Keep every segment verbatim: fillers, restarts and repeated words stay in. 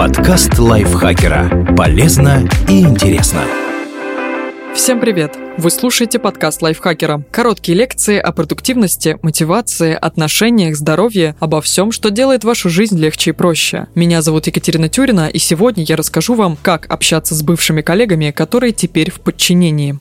Подкаст лайфхакера. Полезно и интересно. Всем привет! Вы слушаете подкаст лайфхакера. Короткие лекции о продуктивности, мотивации, отношениях, здоровье, обо всем, что делает вашу жизнь легче и проще. Меня зовут Екатерина Тюрина, и сегодня я расскажу вам, как общаться с бывшими коллегами, которые теперь в подчинении.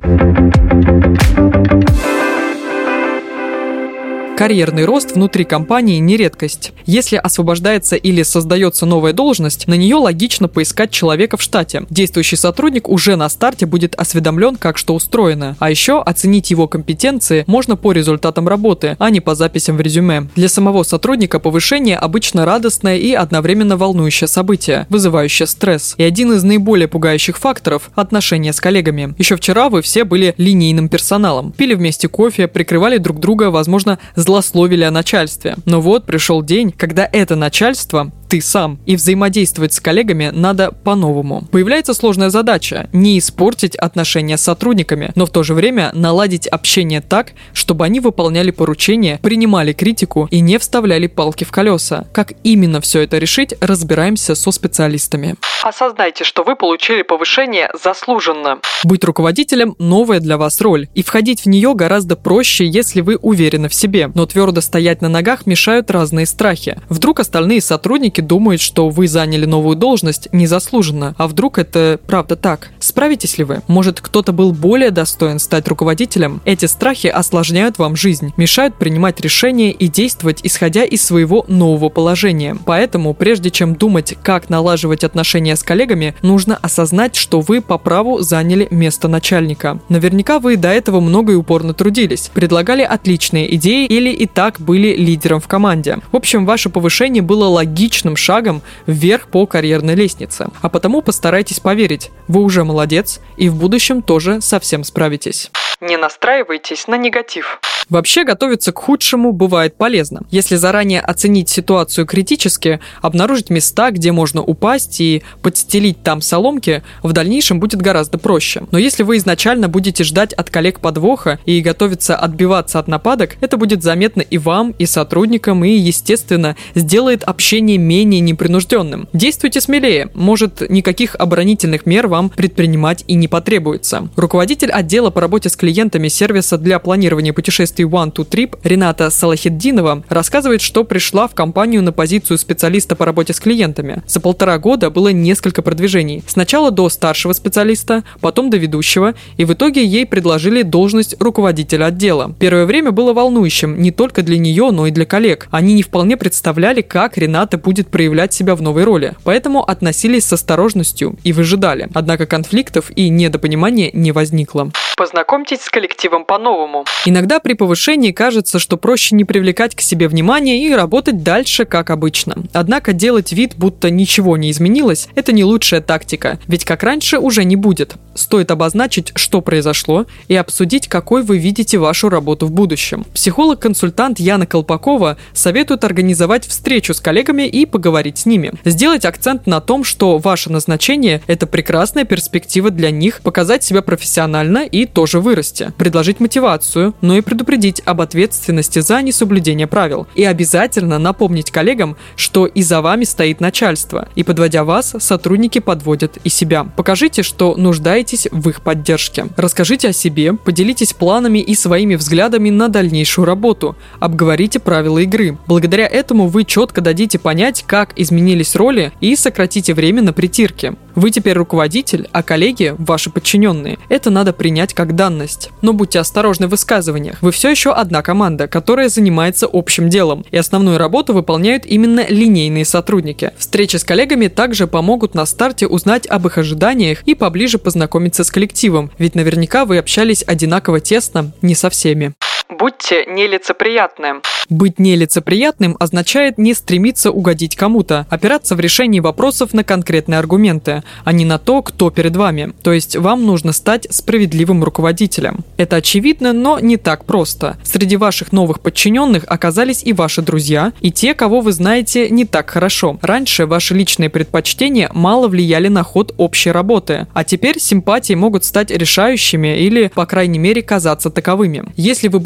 Карьерный рост внутри компании не редкость. Если освобождается или создается новая должность, на нее логично поискать человека в штате. Действующий сотрудник уже на старте будет осведомлен, как что устроено. А еще оценить его компетенции можно по результатам работы, а не по записям в резюме. Для самого сотрудника повышение обычно радостное и одновременно волнующее событие, вызывающее стресс. И один из наиболее пугающих факторов – отношения с коллегами. Еще вчера вы все были линейным персоналом. Пили вместе кофе, прикрывали друг друга, возможно, злословили о начальстве. Но вот пришел день, когда это начальство – ты сам, и взаимодействовать с коллегами надо по-новому. Появляется сложная задача – не испортить отношения с сотрудниками, но в то же время наладить общение так, чтобы они выполняли поручения, принимали критику и не вставляли палки в колеса. Как именно все это решить, разбираемся со специалистами. Осознайте, что вы получили повышение заслуженно. Быть руководителем – новая для вас роль, и входить в нее гораздо проще, если вы уверены в себе. Но твердо стоять на ногах мешают разные страхи. Вдруг остальные сотрудники думают, что вы заняли новую должность незаслуженно, а вдруг это правда так? Справитесь ли вы? Может, кто-то был более достоин стать руководителем? Эти страхи осложняют вам жизнь, мешают принимать решения и действовать, исходя из своего нового положения. Поэтому, прежде чем думать, как налаживать отношения с коллегами, нужно осознать, что вы по праву заняли место начальника. Наверняка вы до этого много и упорно трудились, предлагали отличные идеи или и так были лидером в команде. В общем, ваше повышение было логичным шагом вверх по карьерной лестнице. А потому постарайтесь поверить, вы уже молодец и в будущем тоже совсем справитесь. Не настраивайтесь на негатив. Вообще, готовиться к худшему бывает полезно. Если заранее оценить ситуацию критически, обнаружить места, где можно упасть и подстелить там соломки, в дальнейшем будет гораздо проще. Но если вы изначально будете ждать от коллег подвоха и готовиться отбиваться от нападок, это будет заметно и вам, и сотрудникам, и, естественно, сделает общение менее непринужденным. Действуйте смелее. Может, никаких оборонительных мер вам предпринимать и не потребуется. Руководитель отдела по работе с клиентами сервиса для планирования путешествий One to Trip Рената Салахитдинова рассказывает, что пришла в компанию на позицию специалиста по работе с клиентами. За полтора года было несколько продвижений. Сначала до старшего специалиста, потом до ведущего, и в итоге ей предложили должность руководителя отдела. Первое время было волнующим не только для нее, но и для коллег. Они не вполне представляли, как Рената будет проявлять себя в новой роли, поэтому относились с осторожностью и выжидали. Однако конфликтов и недопонимания не возникло. Познакомьтесь с коллективом по-новому. Иногда при повышении кажется, что проще не привлекать к себе внимания и работать дальше, как обычно. Однако делать вид, будто ничего не изменилось, это не лучшая тактика, ведь как раньше уже не будет. Стоит обозначить, что произошло, и обсудить, какой вы видите вашу работу в будущем. Психолог-консультант Яна Колпакова советует организовать встречу с коллегами и поговорить с ними. Сделать акцент на том, что ваше назначение – это прекрасная перспектива для них, показать себя профессионально и тоже вырасти. Предложить мотивацию, но и предупредить об ответственности за несоблюдение правил. И обязательно напомнить коллегам, что и за вами стоит начальство. И подводя вас, сотрудники подводят и себя. Покажите, что нуждаетесь в их поддержке. Расскажите о себе, поделитесь планами и своими взглядами на дальнейшую работу. Обговорите правила игры. Благодаря этому вы четко дадите понять, как изменились роли, и сократите время на притирки. Вы теперь руководитель, а коллеги – ваши подчиненные. Это надо принять как данность. Но будьте осторожны в высказываниях. Вы все еще одна команда, которая занимается общим делом, и основную работу выполняют именно линейные сотрудники. Встречи с коллегами также помогут на старте узнать об их ожиданиях и поближе познакомиться с коллективом, ведь наверняка вы общались одинаково тесно не со всеми. Будьте нелицеприятны. Быть нелицеприятным означает не стремиться угодить кому-то, опираться в решении вопросов на конкретные аргументы, а не на то, кто перед вами. То есть вам нужно стать справедливым руководителем. Это очевидно, но не так просто. Среди ваших новых подчиненных оказались и ваши друзья, и те, кого вы знаете не так хорошо. Раньше ваши личные предпочтения мало влияли на ход общей работы, а теперь симпатии могут стать решающими или, по крайней мере, казаться таковыми. Если вы будете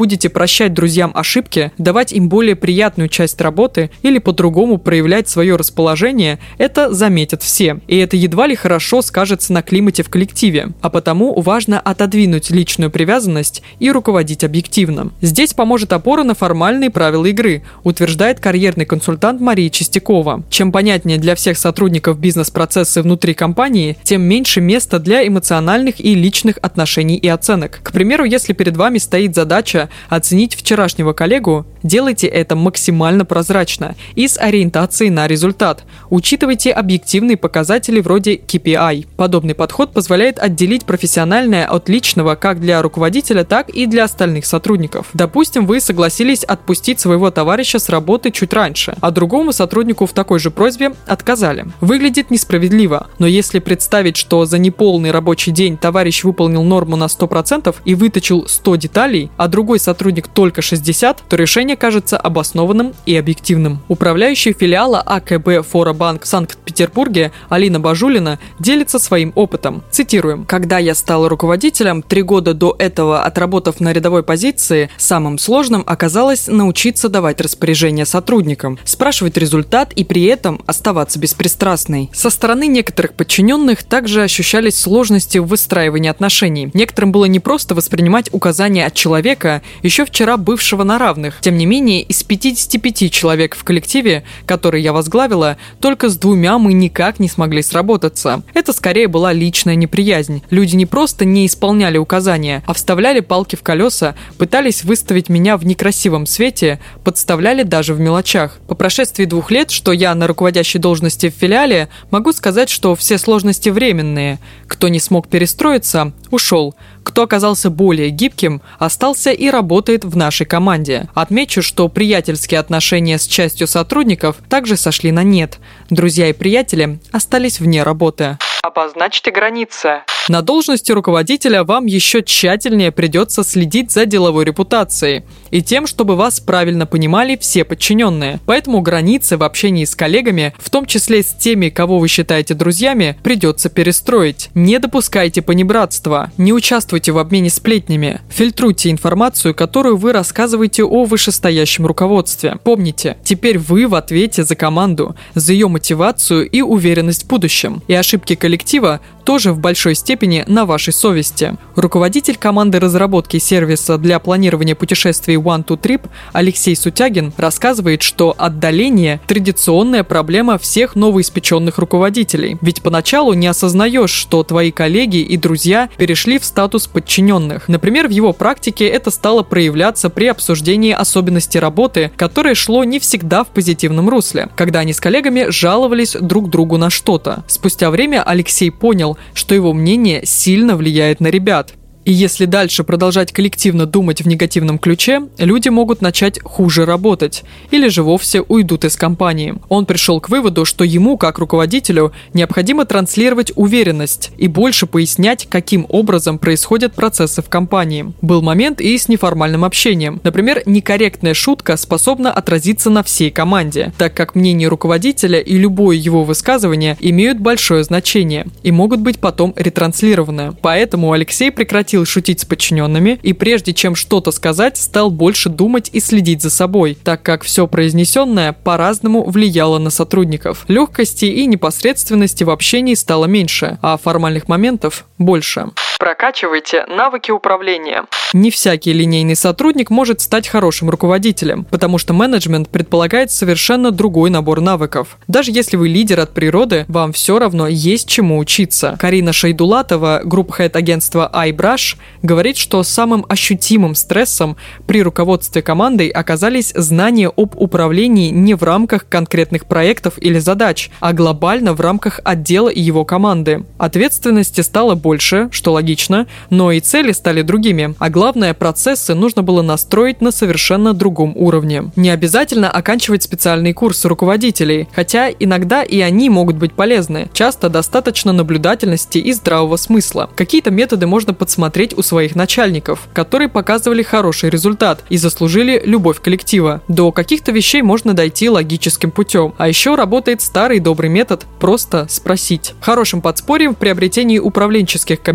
будете прощать друзьям ошибки, давать им более приятную часть работы или по-другому проявлять свое расположение, это заметят все. И это едва ли хорошо скажется на климате в коллективе. А потому важно отодвинуть личную привязанность и руководить объективно. Здесь поможет опора на формальные правила игры, утверждает карьерный консультант Мария Чистякова. Чем понятнее для всех сотрудников бизнес-процессы внутри компании, тем меньше места для эмоциональных и личных отношений и оценок. К примеру, если перед вами стоит задача оценить вчерашнего коллегу, делайте это максимально прозрачно и с ориентацией на результат. Учитывайте объективные показатели вроде кей пи ай. Подобный подход позволяет отделить профессиональное от личного как для руководителя, так и для остальных сотрудников. Допустим, вы согласились отпустить своего товарища с работы чуть раньше, а другому сотруднику в такой же просьбе отказали. Выглядит несправедливо, но если представить, что за неполный рабочий день товарищ выполнил норму на сто процентов и выточил сто деталей, а другой сотрудник только шестьдесят, то решение кажется обоснованным и объективным. Управляющий филиала а ка бэ Фора-банк в Санкт-Петербурге Алина Бажулина делится своим опытом. Цитируем. «Когда я стала руководителем, три года до этого отработав на рядовой позиции, самым сложным оказалось научиться давать распоряжения сотрудникам, спрашивать результат и при этом оставаться беспристрастной. Со стороны некоторых подчиненных также ощущались сложности в выстраивании отношений. Некоторым было непросто воспринимать указания от человека, еще вчера бывшего на равных. Тем не менее, из пятидесяти пяти человек в коллективе, который я возглавила, только с двумя мы никак не смогли сработаться. Это скорее была личная неприязнь. Люди не просто не исполняли указания, а вставляли палки в колеса, пытались выставить меня в некрасивом свете, подставляли даже в мелочах. По прошествии двух лет, что я на руководящей должности в филиале, могу сказать, что все сложности временные. Кто не смог перестроиться, ушел. Кто оказался более гибким, остался и работает в нашей команде. Отмечу, что приятельские отношения с частью сотрудников также сошли на нет. Друзья и приятели остались вне работы». Обозначьте границы. На должности руководителя вам еще тщательнее придется следить за деловой репутацией и тем, чтобы вас правильно понимали все подчиненные. Поэтому границы в общении с коллегами, в том числе с теми, кого вы считаете друзьями, придется перестроить. Не допускайте понебратства, не участвуйте в обмене сплетнями, фильтруйте информацию, которую вы рассказываете о вышестоящем руководстве. Помните, теперь вы в ответе за команду, за ее мотивацию и уверенность в будущем. И ошибки коллектива тоже в большой степени на вашей совести. Руководитель команды разработки сервиса для планирования путешествий One to Trip Алексей Сутягин рассказывает, что отдаление – традиционная проблема всех новоиспеченных руководителей. Ведь поначалу не осознаешь, что твои коллеги и друзья перешли в статус подчиненных. Например, в его практике это стало проявляться при обсуждении особенностей работы, которое шло не всегда в позитивном русле, когда они с коллегами жаловались друг другу на что-то. Спустя время Алексей понял, что его мнение сильно влияет на ребят. И если дальше продолжать коллективно думать в негативном ключе, люди могут начать хуже работать или же вовсе уйдут из компании. Он пришел к выводу, что ему, как руководителю, необходимо транслировать уверенность и больше пояснять, каким образом происходят процессы в компании. Был момент и с неформальным общением. Например, некорректная шутка способна отразиться на всей команде, так как мнение руководителя и любое его высказывание имеют большое значение и могут быть потом ретранслированы. Поэтому Алексей прекратил шутить с подчиненными и прежде чем что-то сказать, стал больше думать и следить за собой, так как все произнесенное по-разному влияло на сотрудников. Легкости и непосредственности в общении стало меньше, а формальных моментов больше. Прокачивайте навыки управления. Не всякий линейный сотрудник может стать хорошим руководителем, потому что менеджмент предполагает совершенно другой набор навыков. Даже если вы лидер от природы, вам все равно есть чему учиться. Карина Шайдулатова, групп-хед агентства iBrush, говорит, что самым ощутимым стрессом при руководстве командой оказались знания об управлении не в рамках конкретных проектов или задач, а глобально в рамках отдела и его команды. Ответственности стало больше, что логично, но и цели стали другими, а главное, процессы нужно было настроить на совершенно другом уровне. Не обязательно оканчивать специальные курсы руководителей, хотя иногда и они могут быть полезны. Часто достаточно наблюдательности и здравого смысла. Какие-то методы можно подсмотреть у своих начальников, которые показывали хороший результат и заслужили любовь коллектива. До каких-то вещей можно дойти логическим путем. А еще работает старый добрый метод «просто спросить». Хорошим подспорьем в приобретении управленческих компетенций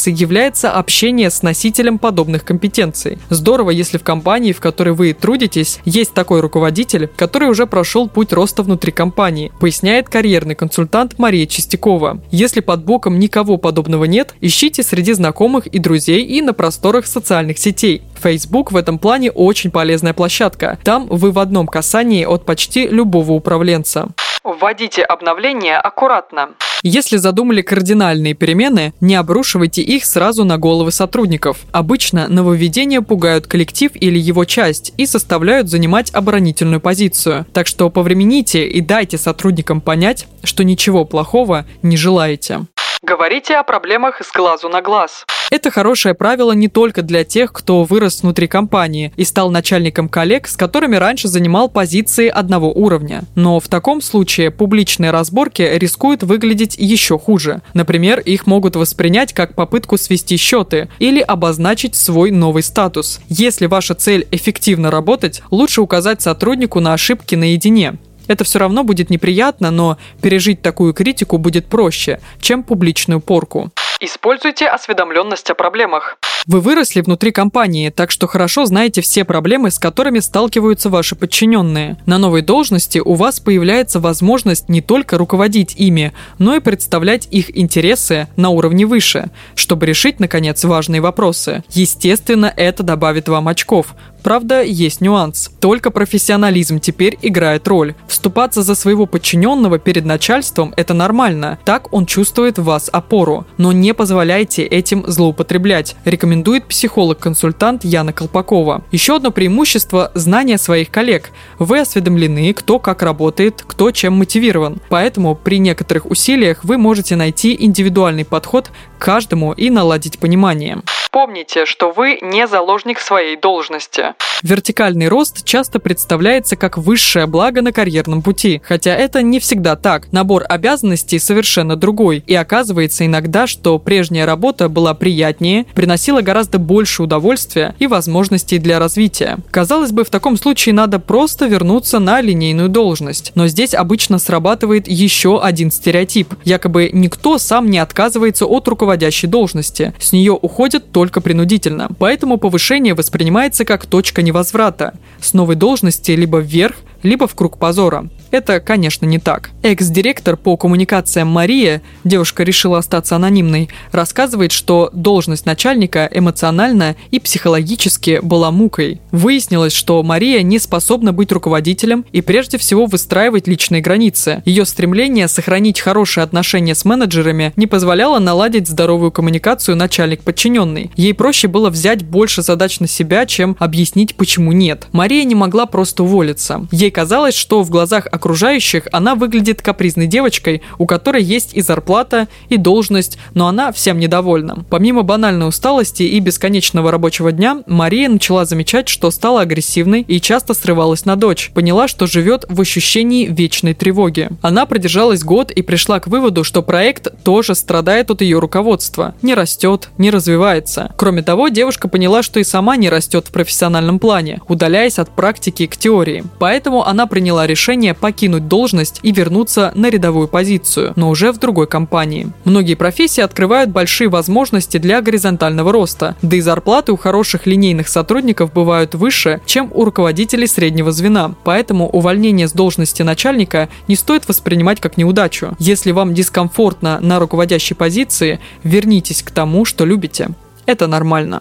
компетенций является общение с носителем подобных компетенций. Здорово, если в компании, в которой вы трудитесь, есть такой руководитель, который уже прошел путь роста внутри компании, поясняет карьерный консультант Мария Чистякова. Если под боком никого подобного нет, ищите среди знакомых и друзей и на просторах социальных сетей. Facebook в этом плане очень полезная площадка. Там вы в одном касании от почти любого управленца. Вводите обновления аккуратно. Если задумали кардинальные перемены, не обрушивайте их сразу на головы сотрудников. Обычно нововведения пугают коллектив или его часть и заставляют занимать оборонительную позицию. Так что повремените и дайте сотрудникам понять, что ничего плохого не желаете. Говорите о проблемах с глазу на глаз. Это хорошее правило не только для тех, кто вырос внутри компании и стал начальником коллег, с которыми раньше занимал позиции одного уровня. Но в таком случае публичные разборки рискуют выглядеть еще хуже. Например, их могут воспринять как попытку свести счеты или обозначить свой новый статус. Если ваша цель эффективно работать, лучше указать сотруднику на ошибки наедине. Это все равно будет неприятно, но пережить такую критику будет проще, чем публичную порку. Используйте осведомленность о проблемах. Вы выросли внутри компании, так что хорошо знаете все проблемы, с которыми сталкиваются ваши подчиненные. На новой должности у вас появляется возможность не только руководить ими, но и представлять их интересы на уровне выше, чтобы решить, наконец, важные вопросы. Естественно, это добавит вам очков. Правда, есть нюанс. Только профессионализм теперь играет роль. Вступаться за своего подчиненного перед начальством – это нормально. Так он чувствует в вас опору. Но не позволяйте этим злоупотреблять, рекомендует психолог-консультант Яна Колпакова. Еще одно преимущество – знание своих коллег. Вы осведомлены, кто как работает, кто чем мотивирован. Поэтому при некоторых усилиях вы можете найти индивидуальный подход к каждому и наладить понимание. Помните, что вы не заложник своей должности. Вертикальный рост часто представляется как высшее благо на карьерном пути, хотя это не всегда так. Набор обязанностей совершенно другой, и оказывается иногда, что прежняя работа была приятнее, приносила гораздо больше удовольствия и возможностей для развития. Казалось бы, в таком случае надо просто вернуться на линейную должность, но здесь обычно срабатывает еще один стереотип. Якобы никто сам не отказывается от руководящей должности, с нее уходят только только принудительно. Поэтому повышение воспринимается как точка невозврата. С новой должности либо вверх, либо в круг позора. Это, конечно, не так. Экс-директор по коммуникациям Мария, девушка решила остаться анонимной, рассказывает, что должность начальника эмоционально и психологически была мукой. Выяснилось, что Мария не способна быть руководителем и прежде всего выстраивать личные границы. Ее стремление сохранить хорошие отношения с менеджерами не позволяло наладить здоровую коммуникацию начальник-подчиненный. Ей проще было взять больше задач на себя, чем объяснить, почему нет. Мария не могла просто уволиться. Ей казалось, что в глазах окружающих она выглядит капризной девочкой, у которой есть и зарплата, и должность, но она всем недовольна. Помимо банальной усталости и бесконечного рабочего дня, Мария начала замечать, что стала агрессивной и часто срывалась на дочь. Поняла, что живет в ощущении вечной тревоги. Она продержалась год и пришла к выводу, что проект тоже страдает от ее руководства. Не растет, не развивается. Кроме того, девушка поняла, что и сама не растет в профессиональном плане, удаляясь от практики к теории. Поэтому она приняла решение покинуть должность и вернуться на рядовую позицию, но уже в другой компании. Многие профессии открывают большие возможности для горизонтального роста, да и зарплаты у хороших линейных сотрудников бывают выше, чем у руководителей среднего звена. Поэтому увольнение с должности начальника не стоит воспринимать как неудачу. Если вам дискомфортно на руководящей позиции, вернитесь к тому, что любите. Это нормально.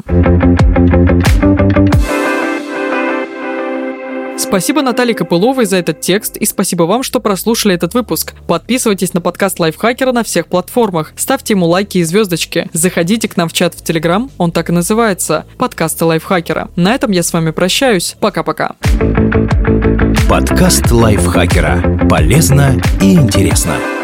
Спасибо Наталье Копыловой за этот текст и спасибо вам, что прослушали этот выпуск. Подписывайтесь на подкаст Лайфхакера на всех платформах, ставьте ему лайки и звездочки, заходите к нам в чат в Телеграм, он так и называется – подкасты Лайфхакера. На этом я с вами прощаюсь. Пока-пока. Подкаст Лайфхакера. Полезно и интересно.